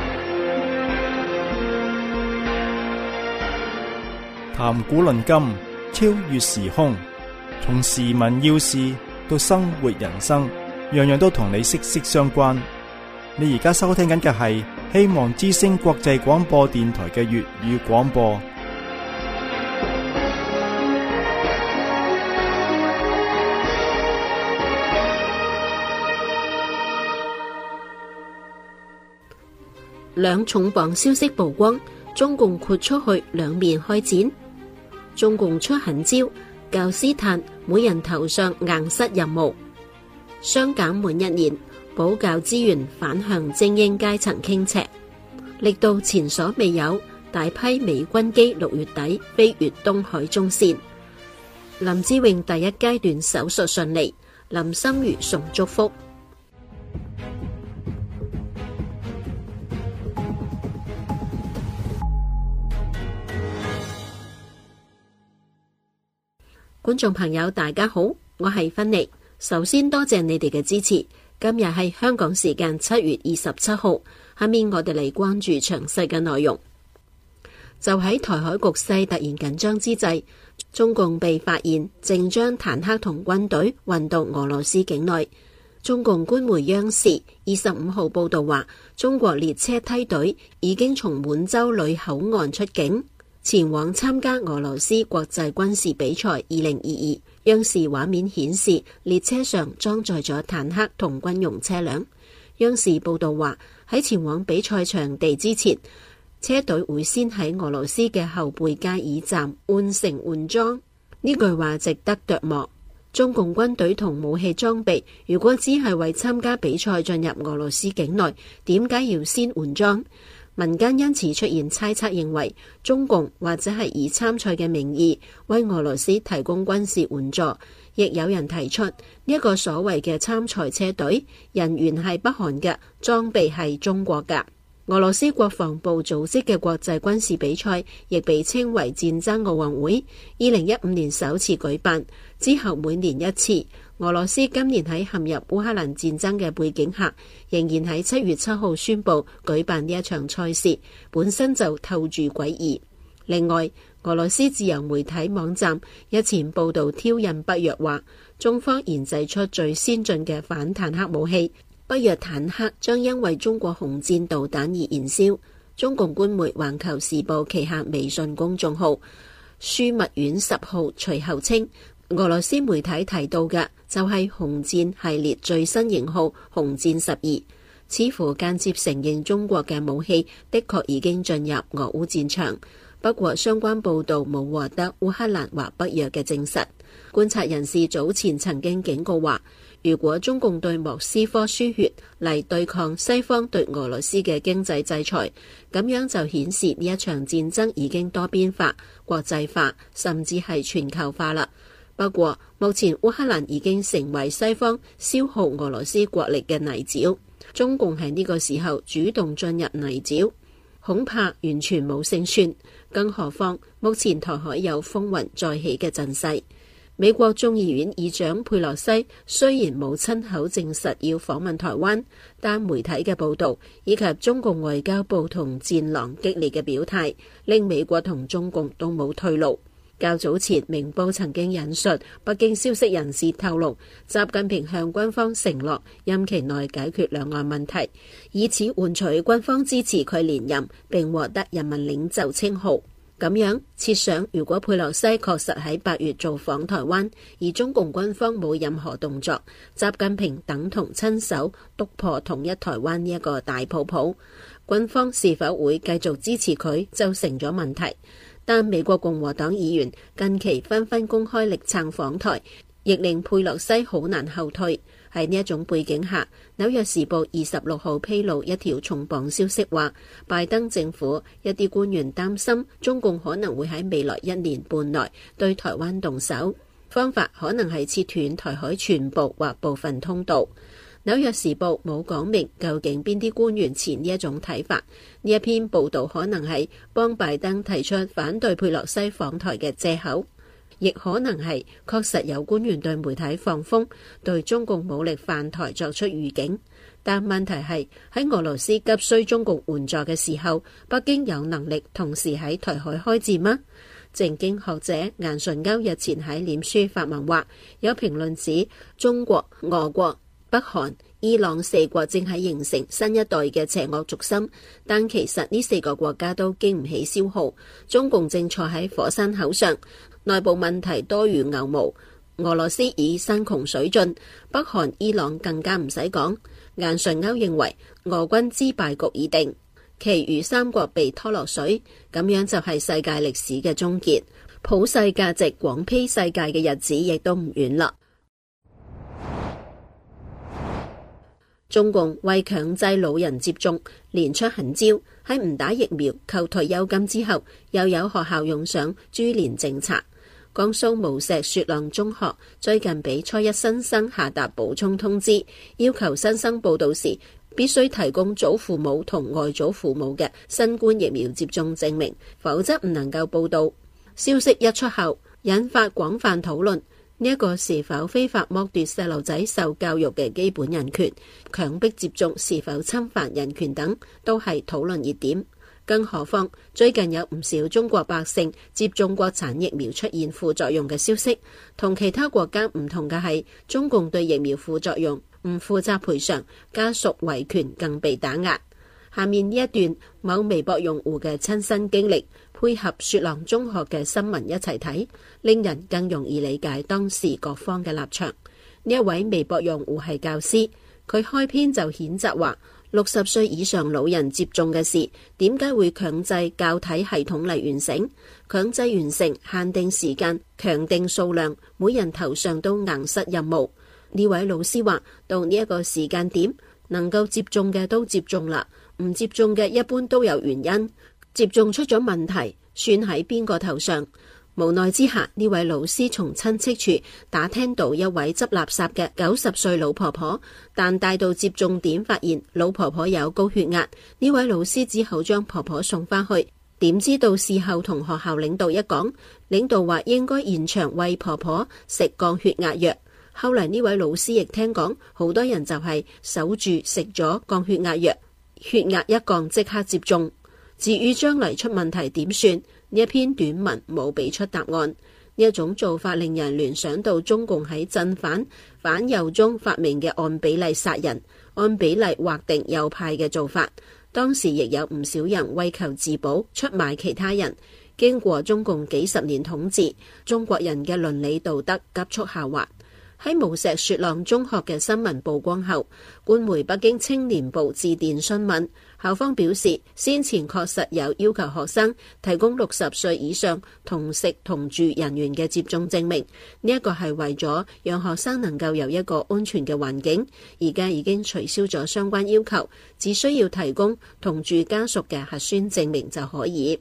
談古論今，超越時空，從時聞要事到生活人生，樣樣都同你息息相關。你而家收聽緊嘅係希望之聲國際廣播電台嘅粵語廣播。 兩重磅消息曝光，中共豁出去兩面開戰。中共出狠招，教師炭每人頭上硬塞任務，雙減滿1年，保教資源反向精英階層傾斜，力度前所未有。大批美軍機6月底飛越東海中線。林志穎第一階段手術順利，林心如送祝福。觀眾朋友大家好，我係芬妮。首先多謝你哋嘅支持。今日係香港時間7月27號，下面我哋嚟關注詳細嘅內容。就喺台海局勢突然緊張之際，中共被發現正將坦克同軍隊運到俄羅斯境內。中共官媒央視25號報道話，中國列車梯隊已經從滿洲里口岸出境。 前往參加俄羅斯國際軍事比賽2022，央視畫面顯示列車上裝載咗坦克同軍用車輛。央視報道話，喺前往比賽場地之前，車隊會先喺俄羅斯嘅後貝加爾站換乘換裝。呢句話值得琢磨。中共軍隊同武器裝備如果只係為參加比賽進入俄羅斯境內，點解要先換裝？民間因此出現猜測，認為中共或者係以參賽嘅名義為俄羅斯提供軍事援助。亦有人提出，呢一個所謂嘅參賽車隊人員係北韓嘅，裝備係中國嘅。俄羅斯國防部組織嘅國際軍事比賽亦被稱為戰爭奧運會，2015年首次舉辦，之後每年一次。俄羅斯今年喺陷入烏克蘭戰爭嘅背景下，仍然喺7月7號宣布舉辦呢一場賽事，本身就透住詭異。另外，俄羅斯自由媒體網站日前報道挑釁北約，話中方研製出最先進嘅反坦克武器，北約坦克將因為中國紅箭導彈而燃燒。中共官媒環球時報旗下微信公眾號樞密院10號隨後稱，俄羅斯媒體提到嘅就係紅箭系列最新型號紅箭12，似乎間接承認中國嘅武器的確已經進入俄烏戰場。不過相關報道冇獲得烏克蘭或北約嘅證實。觀察人士早前曾經警告話，如果中共對莫斯科輸血嚟對抗西方對俄羅斯嘅經濟制裁，咁樣就顯示呢一場戰爭已經多邊化、國際化，甚至係全球化啦。不過目前烏克蘭已經成為西方消耗俄羅斯國力嘅泥沼，中共喺呢個時候主動進入泥沼，恐怕完全冇勝算。更何況目前台海有風雲再起嘅陣勢。美國眾議院議長佩洛西雖然冇親口證實要訪問台灣，但媒體嘅報道以及中共外交部同戰狼激烈嘅表態，令美國同中共都冇退路。較早前，明報曾經引述北京消息人士透露，習近平向軍方承諾任期內解決兩岸問題，以此換取軍方支持佢連任並獲得人民領袖稱號。咁樣設想，如果佩洛西確實喺8月造訪台灣，而中共軍方冇任何動作，習近平等同親手篤破統一台灣呢一個大泡泡，軍方是否會繼續支持佢就成咗問題。但美國共和黨議員近期紛紛公開力撐訪台，亦令佩洛西好難後退。喺呢一種背景下，紐約時報26號披露一條重磅消息，話拜登政府一啲官員擔心中共可能會喺未來1年半內對台灣動手，方法可能係切斷台海全部或部分通道。紐約時報冇講明究竟邊啲官員持呢一種睇法，呢一篇報道可能係幫拜登提出反對佩洛西訪台嘅藉口，亦可能係確實有官員對媒體放風，對中共武力犯台作出預警。但問題係喺俄羅斯急需中共援助嘅時候，北京有能力同時喺台海開戰嗎？政經學者顏純鈎日前喺臉書發文話，有評論指中國、俄國、北韓、伊朗4國正喺形成新一代嘅邪惡軸心，但其實呢4個國家都經唔起消耗，中共正坐喺火山口上，內部問題多如牛毛。俄羅斯已山窮水盡，北韓、伊朗更加唔使講。顏純鈎認為俄軍之敗局已定，其餘3國被拖落水，咁樣就係世界歷史嘅終結，普世價值廣披世界嘅日子亦都唔遠啦。中共為強制老人接種連出狠招，喺唔打疫苗扣退休金之後，又有學校用上株連政策。江蘇無錫雪浪中學最近俾初一新生下達補充通知，要求新生報到時必須提供祖父母同外祖父母嘅新冠疫苗接種證明，否則唔能夠報到。消息一出後，引發廣泛討論。呢一個是否非法剝奪細路仔受教育嘅基本人權，強迫接種是否侵犯人權等，都係討論熱點。更何況最近有唔少中國百姓接種國產疫苗出現副作用嘅消息，同其他國家唔同嘅係，中共對疫苗副作用唔負責賠償，家屬維權更被打壓。 下面呢一段某微博用戶嘅親身經歷，配合雪朗中學嘅新聞一齊睇，令人更容易理解當時各方嘅立場。呢一位微博用戶係教師，佢開篇就譴責話，60歲以上老人接種嘅事，點解會強制教體系統嚟完成？強制完成，限定時間，強定數量，每人頭上都硬塞任務。呢位老師話，到呢一個時間點，能夠接種嘅都接種啦，唔接種嘅一般都有原因。接種出咗問題，算喺邊個頭上？無奈之下，呢位老師從親戚處打聽到一位執垃圾嘅90歲老婆婆，但帶到接種點發現老婆婆有高血壓，呢位老師只好將婆婆送返去。點知道事後同學校領導一講，領導話應該現場為婆婆食降血壓藥。後嚟呢位老師亦聽講，好多人就係守住食咗降血壓藥，血壓一降即刻接種。至於將來出問題點算？呢一篇短文冇俾出答案。呢一種做法令人聯想到中共喺鎮反反右中發明嘅按比例殺人、按比例劃定右派嘅做法。當時亦有唔少人為求自保出賣其他人。經過中共幾十年統治，中國人嘅倫理道德急速下滑。喺無錫雪朗中學嘅新聞曝光後，官媒北京青年報致電詢問，校方表示先前確實有要求學生提供60歲以上同食同住人員嘅接種證明，呢一個係為咗讓學生能夠有一個安全嘅環境。而家已經取消咗相關要求，只需要提供同住家屬嘅核酸證明就可以。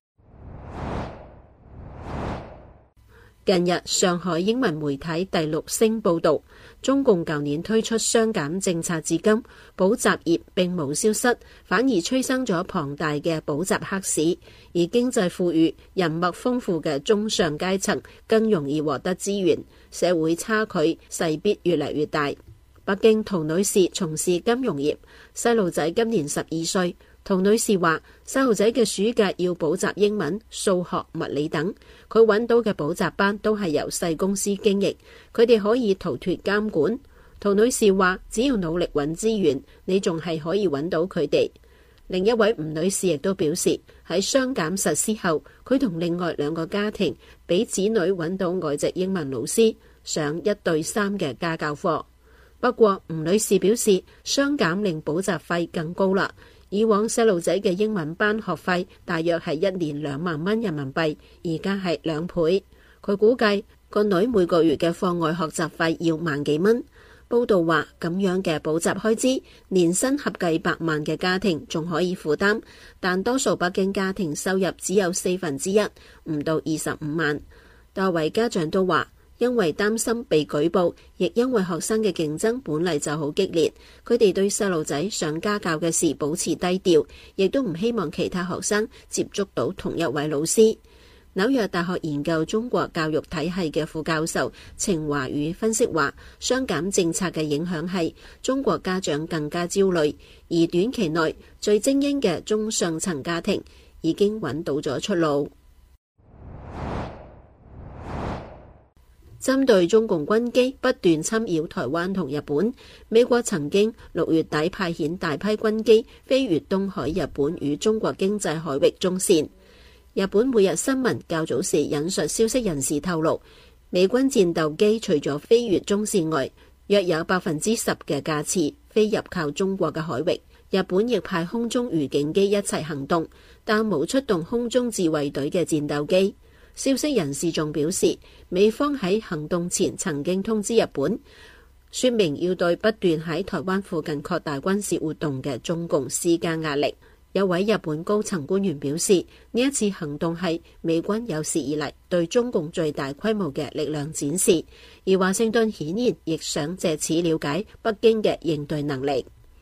近日，上海英文媒體第六星報導，中共舊年推出雙減政策至今，補習業並冇消失，反而催生咗龐大嘅補習黑市，而經濟富裕、人脈豐富嘅中上階層更容易獲得資源，社會差距勢必越嚟越大。北京陶女士從事金融業，細路仔今年12歲。陶女士話，細路仔嘅暑假要補習英文、數學、物理等，佢揾到嘅補習班都係由細公司經營，佢哋可以逃脫監管。陶女士話，只要努力揾資源，你仲係可以揾到佢哋。另一位吳女士亦都表示，喺雙減實施後，佢同另外2個家庭俾子女揾到外籍英文老師上1對3嘅家教課。不過吳女士表示，雙減令補習費更高啦。以往細路仔嘅英文班學費大約係1年2萬蚊人民幣，而家係2倍。佢估計個女每個月嘅課外學習費要萬幾蚊。報道話，咁樣嘅補習開支，年薪合計100萬嘅家庭仲可以負擔，但多數北京家庭收入只有1/4，唔到25萬。多位家長都話，因為擔心被舉報，亦因為學生嘅競爭本嚟就好激烈，佢哋對細路仔上家教嘅事保持低調，亦都唔希望其他學生接觸到同一位老師。紐約大學研究中國教育體系嘅副教授程華宇分析話，雙減政策嘅影響係中國家長更加焦慮，而短期內最精英嘅中上層家庭已經揾到咗出路。針對中共軍機不斷侵擾台灣同日本，美國曾經6月底派遣大批軍機飛越東海日本與中國經濟海域中線。日本每日新聞較早時引述消息人士透露，美軍戰鬥機除咗飛越中線外，約有10%嘅架次飛入靠中國嘅海域。日本亦派空中預警機一齊行動，但冇出動空中自衛隊嘅戰鬥機。消息人士仲表示，美方喺行動前曾經通知日本，說明要對不斷喺台灣附近擴大軍事活動嘅中共施加壓力。有位日本高層官員表示，呢一次行動係美軍有史以嚟對中共最大規模嘅力量展示，而華盛頓顯然亦想借此了解北京嘅應對能力。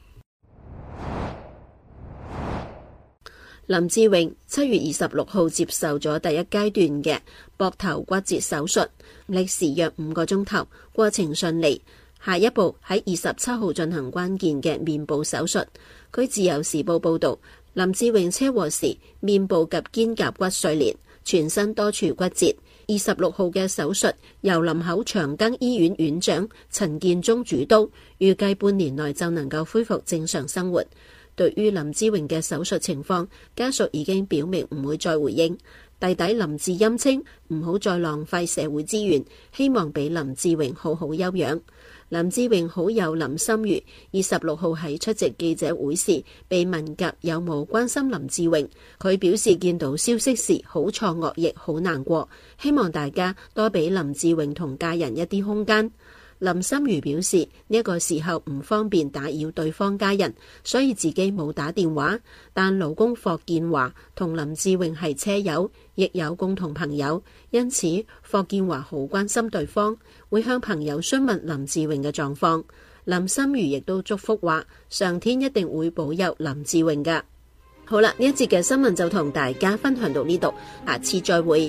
林志穎7月26號接受咗第一階段嘅膊頭骨折手術，歷時約5個鐘頭，過程順利。下一步喺27號進行關鍵嘅面部手術。據自由時報報道，林志穎車禍時面部及肩胛骨碎裂，全身多處骨折。26號嘅手術由林口長庚醫院院長陳建忠主刀，預計半年內就能夠恢復正常生活。 對於林志穎嘅手術情況，家屬已經表明唔會再回應。弟弟林志欽稱唔好再浪費社會資源，希望俾林志穎好好休養。林志穎好友林心如26號喺出席記者會時被問及有冇關心林志穎，佢表示見到消息時好錯愕亦好難過，希望大家多俾林志穎同家人一啲空間。林心如表示呢個時候唔方便打擾對方家人，所以自己冇打電話，但老公霍建華同林志穎係車友，亦有共同朋友，因此霍建華好關心對方，會向朋友詢問林志穎嘅狀況。林心如亦都祝福話上天一定會保佑林志穎㗎。好啦，呢一節嘅新聞就同大家分享到呢度，下次再會。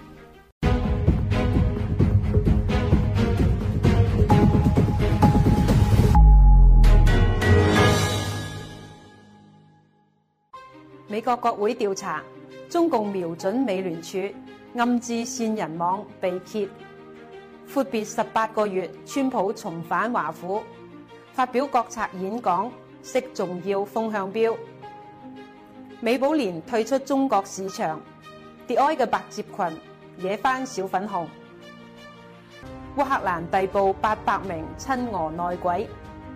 美國國會調查，中共瞄準美聯儲，暗自線人網被揭。闊別18個月，川普重返華府，發表國策演講，釋重要風向標。美寶蓮退出中國市場，迪埃嘅百褶裙惹翻小粉紅。烏克蘭逮捕800名親俄內鬼。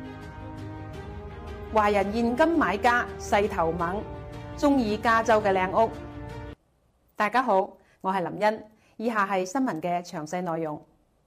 華人現金買家勢頭猛，中意加州嘅靚屋。大家好，我係林茵，以下係新聞嘅詳細內容。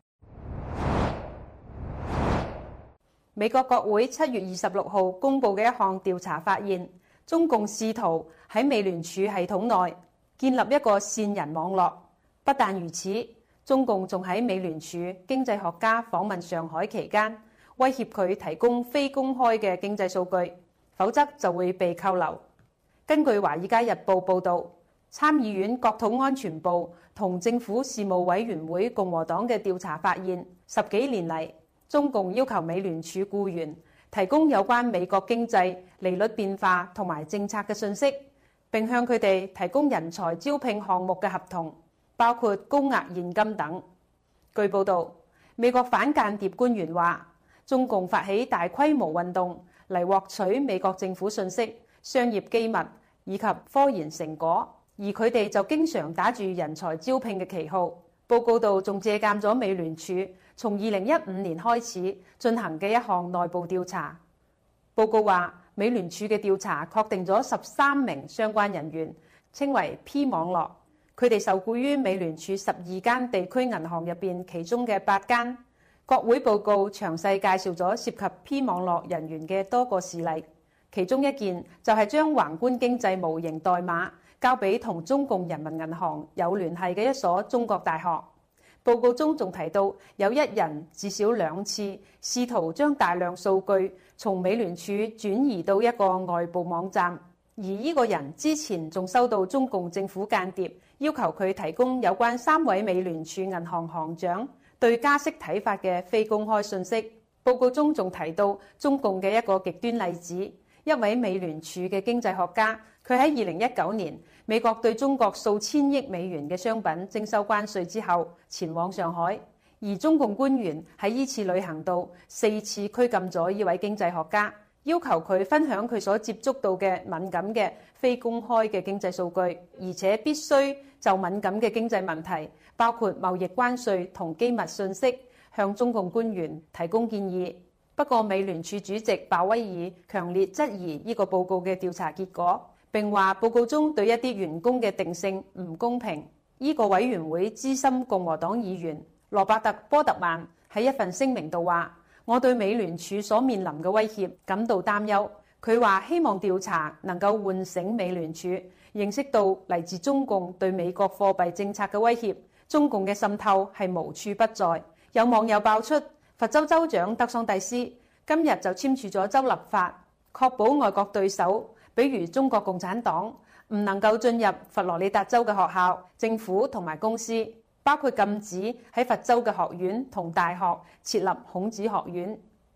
美國國會7月26號公佈嘅一項調查發現，中共試圖喺美聯儲系統內建立一個線人網絡。不但如此，中共仲喺美聯儲經濟學家訪問上海期間，威脅佢提供非公開嘅經濟數據，否則就會被扣留。根據《華爾街日報》報導，參議院國土安全部同政府事務委員會共和黨嘅調查發現，10幾年嚟，中共要求美聯儲僱員提供有關美國經濟、利率變化同埋政策嘅信息，並向佢哋提供人才招聘項目嘅合同，包括高額現金等。據報導，美國反間諜官員話，中共發起大規模運動嚟獲取美國政府信息、商業機密以及科研成果，而佢哋就經常打住人才招聘嘅旗號。報告度仲借鑑咗美聯儲從2015年開始進行嘅一項內部調查。報告話，美聯儲嘅調查確定咗13名相關人員，稱為 P 網絡，佢哋受僱於美聯儲12間地區銀行入邊其中嘅8間。國會報告詳細介紹咗涉及 P 網絡人員嘅多個事例，其中一件就係將宏觀經濟模型代碼交俾同中共人民銀行有聯繫嘅一所中國大學。報告中仲提到，有一人至少2次試圖將大量數據從美聯儲轉移到一個外部網站，而呢個人之前仲收到中共政府間諜要求佢提供有關3位美聯儲銀行行長對加息睇法嘅非公開信息。報告中仲提到中共嘅一個極端例子，一位美聯儲嘅經濟學家，佢喺2019年美國對中國數千億美元嘅商品徵收關稅之後，前往上海，而中共官員喺呢次旅行度4次拘禁咗呢位經濟學家，要求佢分享佢所接觸到嘅敏感嘅非公開嘅經濟數據，而且必須就敏感嘅經濟問題，包括貿易關稅同機密信息，向中共官員提供建議。不過，美聯儲主席鮑威爾強烈質疑呢個報告嘅調查結果，並話報告中對一啲員工嘅定性唔公平。呢個委員會資深共和黨議員羅伯特·波特曼喺一份聲明度話：我對美聯儲所面臨嘅威脅感到擔憂。佢話希望調查能夠喚醒美聯儲，認識到嚟自中共對美國貨幣政策嘅威脅，中共嘅滲透係無處不在。有網友爆出，佛州州長德桑蒂斯今日就簽署咗州立法，確保外國對手，比如中國共產黨，唔能夠進入佛羅里達州嘅學校、政府同埋公司，包括禁止喺佛州嘅學院同大學設立孔子學院。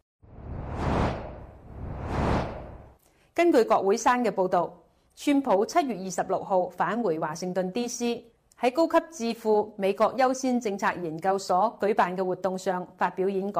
根據國會山嘅報導，川普7月26號返回華盛頓 DC， 喺高級智庫美國優先政策研究所舉辦嘅活動上發表演講。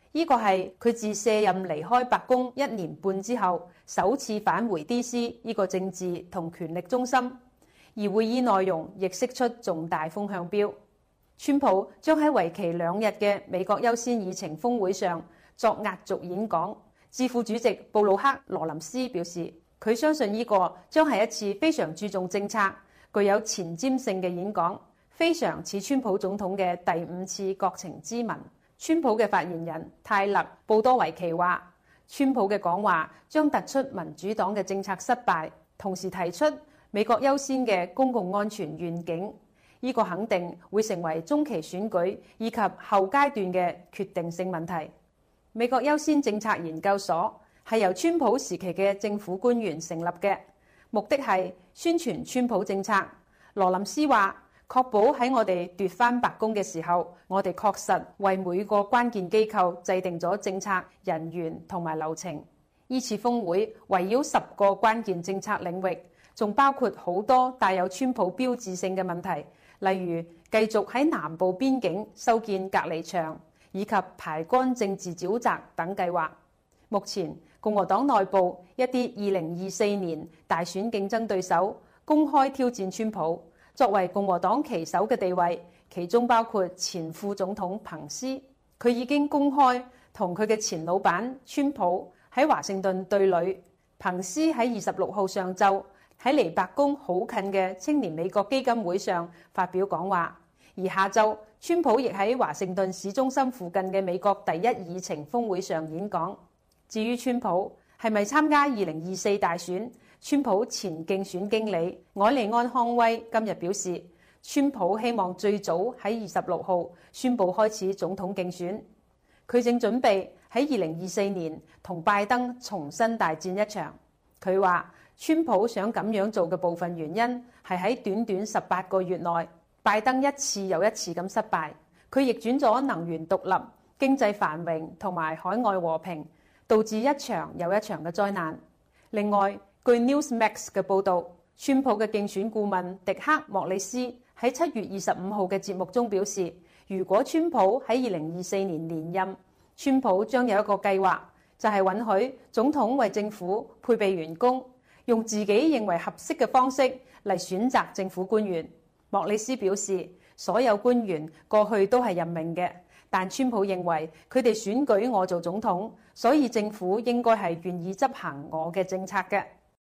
呢個係佢自卸任離開白宮1年半之後首次返回 DC 呢個政治同權力中心，而會議內容亦釋出重大風向標。川普將喺為期2日嘅美國優先議程峰會上作壓軸演講。智庫主席布魯克羅林斯表示，佢相信呢個將係一次非常注重政策、具有前瞻性嘅演講，非常似川普總統嘅第5次國情咨文。川普嘅發言人泰勒布多維奇話，川普嘅講話將突出民主黨嘅政策失敗，同時提出美國優先嘅公共安全願景。呢個肯定會成為中期選舉以及後階段嘅決定性問題。美國優先政策研究所係由川普時期嘅政府官員成立嘅，目的係宣傳川普政策。羅林斯話，確保喺我哋奪返白宮嘅時候，我哋確實為每個關鍵機構制定咗政策、人員同埋流程。呢次峰會圍繞10個關鍵政策領域，仲包括好多帶有川普標誌性嘅問題，例如繼續喺南部邊境修建隔離牆，以及排乾政治沼澤等計劃。目前共和黨內部一啲2024年大選競爭對手公開挑戰川普，作為共和黨旗手嘅地位，其中包括前副總統彭斯。佢已經公開同佢嘅前老闆川普喺華盛頓對壘。彭斯喺26號上晝喺離白宮好近嘅青年美國基金會上發表講話，而下晝川普亦喺華盛頓市中心附近嘅美國第一議程峰會上演講。至於川普係咪參加2024大選，川普前競選經理埃利安康威今日表示，川普希望最早喺26號宣布開始總統競選。佢正準備喺2024年同拜登重新大戰一場。佢話川普想咁樣做嘅部分原因係喺短短18個月內，拜登一次又一次咁失敗。佢逆轉咗能源獨立、經濟繁榮同埋海外和平，導致一場又一場嘅災難。另外，據 Newsmax 嘅報導，川普嘅競選顧問迪克莫里斯喺7月25號嘅節目中表示，如果川普喺2024年連任，川普將有一個計劃，就係允許總統為政府配備員工，用自己認為合適嘅方式嚟選擇政府官員。莫里斯表示，所有官員過去都係任命嘅，但川普認為佢哋選舉我做總統，所以政府應該係願意執行我嘅政策嘅。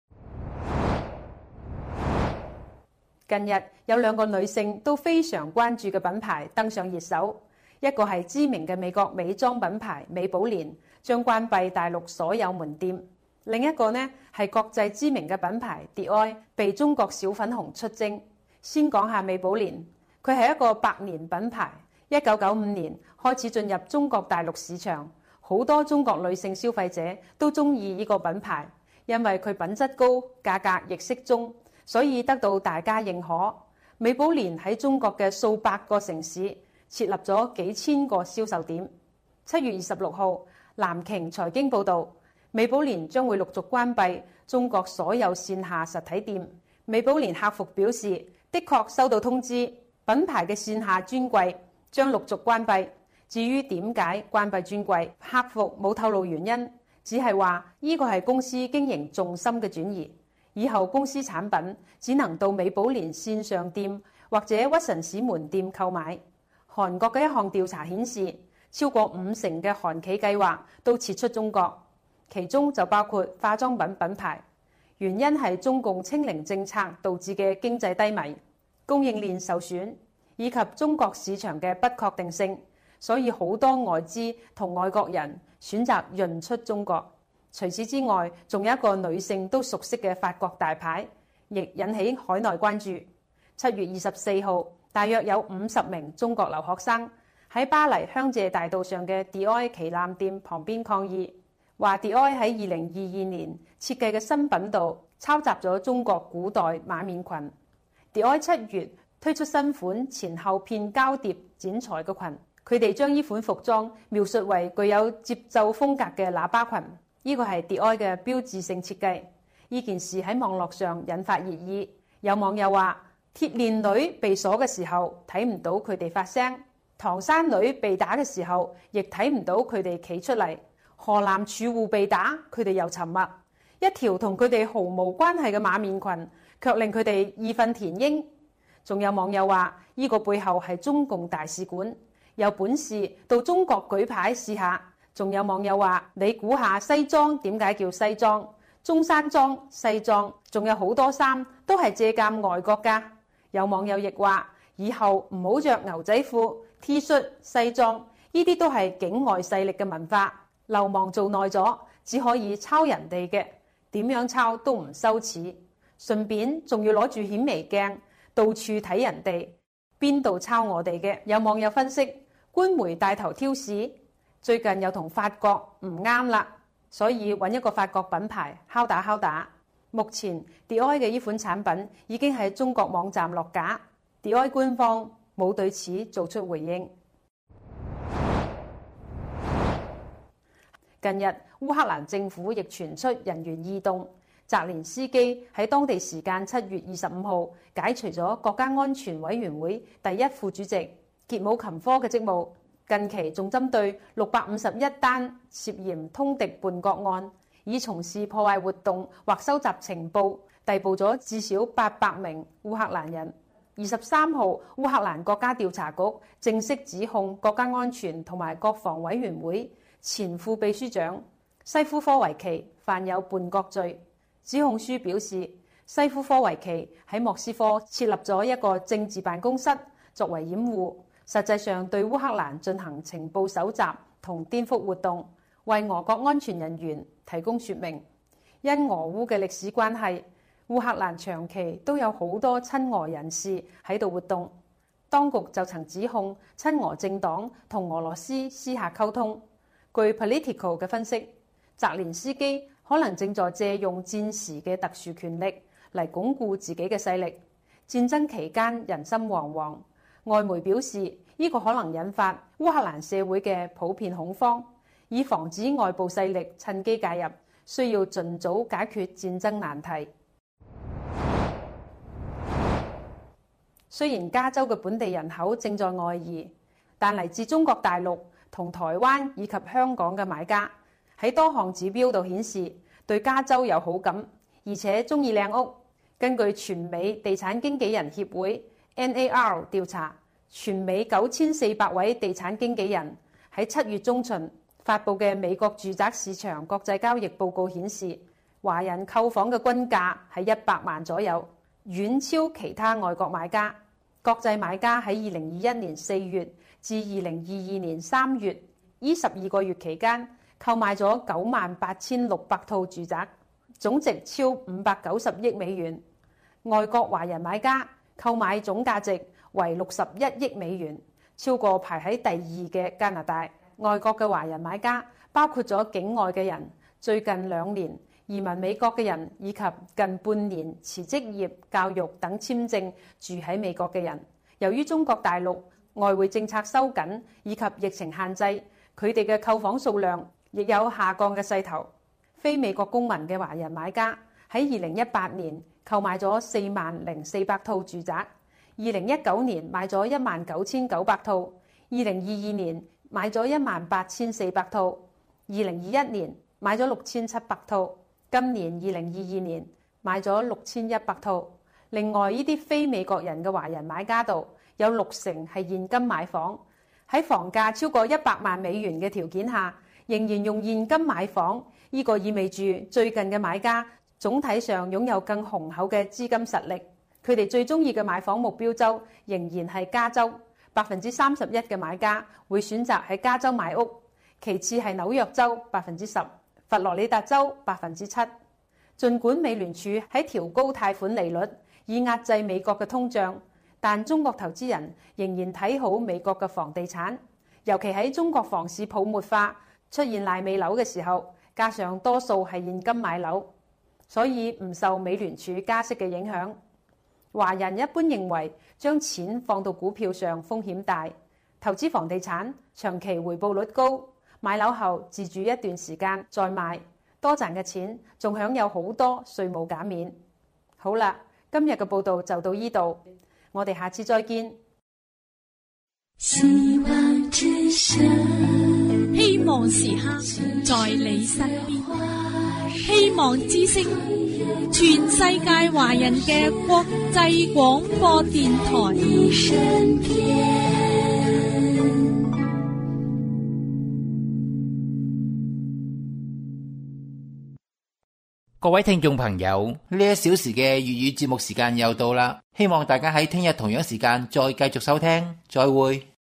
近日有2個女性都非常關注嘅品牌登上熱搜，一個係知名嘅美國美妝品牌美寶蓮將關閉大陸所有門店，另一個呢係國際知名嘅品牌 Dior 被中國小粉紅出征。先講下美寶蓮，佢係一個百年品牌，1995年開始進入中國大陸市場，好多中國女性消費者都中意呢個品牌，因為佢品質高，價格亦適中，所以得到大家認可。美寶蓮喺中國嘅數百個城市設立咗幾千個銷售點。7月26號，南瓊財經報導，美寶蓮將會陸續關閉中國所有線下實體店。美寶蓮客服表示，的確收到通知，品牌嘅線下專櫃將陸續關閉。至於點解關閉專櫃，客服冇透露原因，只係話呢個係公司經營重心嘅轉移，以後公司產品只能到美寶蓮線上店或者屈臣氏門店購買。韓國嘅一項調查顯示，超過50%嘅韓企計劃都撤出中國，其中就包括化妝品品牌。原因係中共清零政策導致嘅經濟低迷、供應鏈受損，以及中國市場嘅不確定性，所以好多外資同外國人選擇潤出中國。除此之外，仲有一個女性都熟悉嘅法國大牌，亦引起海內關注。7月24號，大約有50名中國留學生喺巴黎香榭大道上嘅 Dior 旗艦店旁邊抗議，話 Dior 喺2022年設計嘅新品度抄襲咗中國古代馬面裙。Dior 7月推出新款前後片交疊剪裁嘅裙，佢哋將呢款服裝描述為具有節奏風格嘅喇叭裙，呢個係 Dior 嘅標誌性設計。呢件事喺網絡上引發熱議，有網友話鐵鏈女被鎖嘅時候睇唔到佢哋發聲， 唐山女被打嘅時候，亦睇唔到佢哋企出嚟；河南儲戶被打，佢哋又沉默。一條同佢哋毫無關係嘅馬面裙，卻令佢哋義憤填膺。仲有網友話：呢個背後係中共大使館，有本事到中國舉牌試下。仲有網友話：你估下西裝點解叫西裝？中山裝、西裝，仲有好多衫都係借鑑外國㗎。有網友亦話：以後唔好着牛仔褲、T 恤、西裝，呢啲都係境外勢力嘅文化。流氓做耐咗，只可以抄人哋嘅，點樣抄都唔羞恥。順便仲要攞住顯微鏡到處睇人哋，邊度抄我哋嘅？有網友分析，官媒帶頭挑事，最近又同法國唔啱啦，所以揾一個法國品牌敲打敲打。目前 Dior 嘅呢款產品已經喺中國網站落架，Dior 官方冇對此做出回應。近日烏克蘭政府亦傳出人員異動，澤連斯基喺當地時間7月25號解除咗國家安全委員會第一副主席傑姆琴科嘅職務。近期仲針對651單涉嫌通敵叛國案，以從事破壞活動或收集情報，逮捕咗至少800名烏克蘭人。23號，烏克蘭國家調查局正式指控國家安全同埋國防委員會前副秘書長西夫科維奇犯有叛國罪。指控書表示，西夫科維奇喺莫斯科設立咗一個政治辦公室作為掩護，實際上對烏克蘭進行情報搜集同顛覆活動，為俄國安全人員提供說明。因俄烏嘅歷史關係，烏克蘭長期都有好多親俄人士喺度活動。當局就曾指控親俄政黨同俄羅斯私下溝通。據 Political 嘅分析，澤連斯基可能正在借用戰時嘅特殊權力嚟鞏固自己嘅勢力。戰爭期間人心惶惶，外媒表示呢個可能引發烏克蘭社會嘅普遍恐慌，以防止外部勢力趁機介入，需要盡早解決戰爭難題。雖然加州嘅本地人口正在外移，但嚟自中國大陸同台灣以及香港嘅買家喺多項指標度顯示對加州有好感，而且鍾意靚屋。根據全美地產經紀人協會 NAR 調查，全美9400位地產經紀人喺7月中旬發布嘅美國住宅市場國際交易報告顯示，華人購房嘅均價係100萬左右，遠超其他外國買家。國際買家喺2021年4月至2022年3月呢12個月期間購買咗98,600套住宅，總值超590億美元。外國華人買家購買總價值為61億美元，超過排喺第2嘅加拿大。外國嘅華人買家包括咗境外嘅人、最近2年移民美國嘅人，以及近半年持職業、教育等簽證住喺美國嘅人。由於中國大陸外匯政策收緊以及疫情限制，佢哋嘅購房數量亦有下降嘅勢頭。非美國公民嘅華人買家喺2018年購買咗40,400套住宅，2019年買咗19,900套，2022年買咗18,400套，2021年買咗6,700套，今年2022年買咗6,100套。另外，呢啲非美國人嘅華人買家度有60%係現金買房，喺房價超過100萬美元嘅條件下，仍然用現金買房。呢個意味住最近嘅買家總體上擁有更雄厚嘅資金實力。佢哋最中意嘅買房目標州仍然係加州，31%嘅買家會選擇喺加州買屋，其次係紐約州10%，佛羅里達州7%。儘管美聯儲喺調高貸款利率以壓制美國嘅通脹，但中國投資人仍然睇好美國嘅房地產，尤其喺中國房市泡沫化出現爛尾樓嘅時候，加上多數係現金買樓，所以唔受美聯儲加息嘅影響。華人一般認為將錢放到股票上風險大，投資房地產長期回報率高，買樓後自住一段時間再賣，多賺嘅錢仲享有好多稅務減免。好啦，今日嘅報道就到呢度，我哋下次再見。 希望之聲， 希望時刻在你身邊。希望之聲，全世界華人嘅國際廣播電台。 各位聽眾朋友，呢1小時嘅粵語節目時間又到啦，希望大家喺聽日同樣時間再繼續收聽，再會。